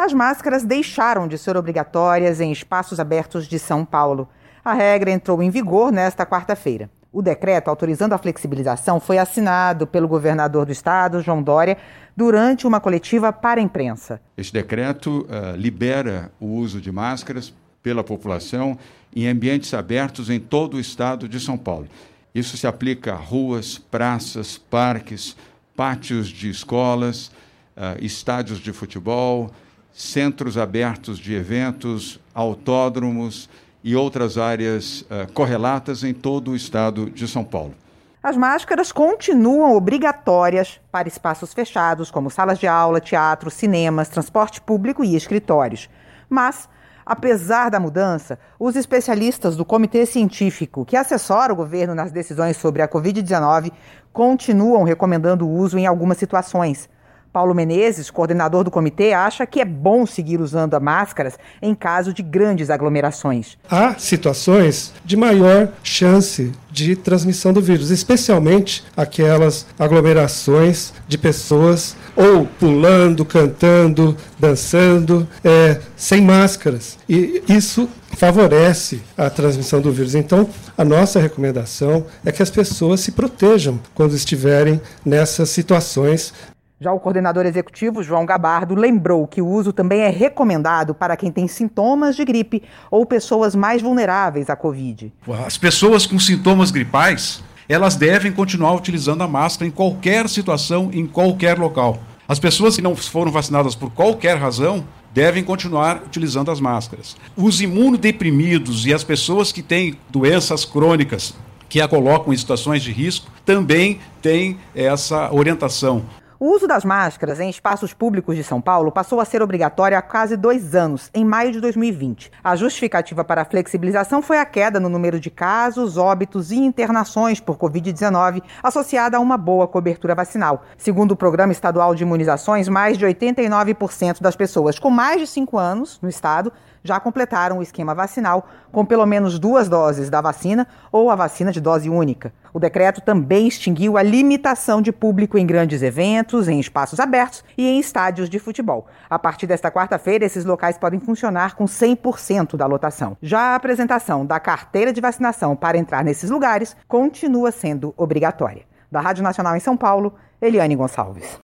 As máscaras deixaram de ser obrigatórias em espaços abertos de São Paulo. A regra entrou em vigor nesta quarta-feira. O decreto autorizando a flexibilização foi assinado pelo governador do estado, João Dória, durante uma coletiva para a imprensa. Este decreto libera o uso de máscaras pela população em ambientes abertos em todo o estado de São Paulo. Isso se aplica a ruas, praças, parques, pátios de escolas, estádios de futebol, centros abertos de eventos, autódromos e outras áreas correlatas em todo o estado de São Paulo. As máscaras continuam obrigatórias para espaços fechados, como salas de aula, teatro, cinemas, transporte público e escritórios. Mas, apesar da mudança, os especialistas do Comitê Científico, que assessora o governo nas decisões sobre a Covid-19, continuam recomendando o uso em algumas situações. Paulo Menezes, coordenador do comitê, acha que é bom seguir usando máscaras em caso de grandes aglomerações. Há situações de maior chance de transmissão do vírus, especialmente aquelas aglomerações de pessoas ou pulando, cantando, dançando, sem máscaras. E isso favorece a transmissão do vírus. Então, a nossa recomendação é que as pessoas se protejam quando estiverem nessas situações. Já o coordenador executivo, João Gabardo, lembrou que o uso também é recomendado para quem tem sintomas de gripe ou pessoas mais vulneráveis à Covid. As pessoas com sintomas gripais, elas devem continuar utilizando a máscara em qualquer situação, em qualquer local. As pessoas que não foram vacinadas por qualquer razão devem continuar utilizando as máscaras. Os imunodeprimidos e as pessoas que têm doenças crônicas que a colocam em situações de risco também têm essa orientação. O uso das máscaras em espaços públicos de São Paulo passou a ser obrigatório há quase 2 anos, em maio de 2020. A justificativa para a flexibilização foi a queda no número de casos, óbitos e internações por Covid-19, associada a uma boa cobertura vacinal. Segundo o Programa Estadual de Imunizações, mais de 89% das pessoas com mais de 5 anos no estado já completaram o esquema vacinal com pelo menos 2 doses da vacina ou a vacina de dose única. O decreto também extinguiu a limitação de público em grandes eventos, em espaços abertos e em estádios de futebol. A partir desta quarta-feira, esses locais podem funcionar com 100% da lotação. Já a apresentação da carteira de vacinação para entrar nesses lugares continua sendo obrigatória. Da Rádio Nacional em São Paulo, Eliane Gonçalves.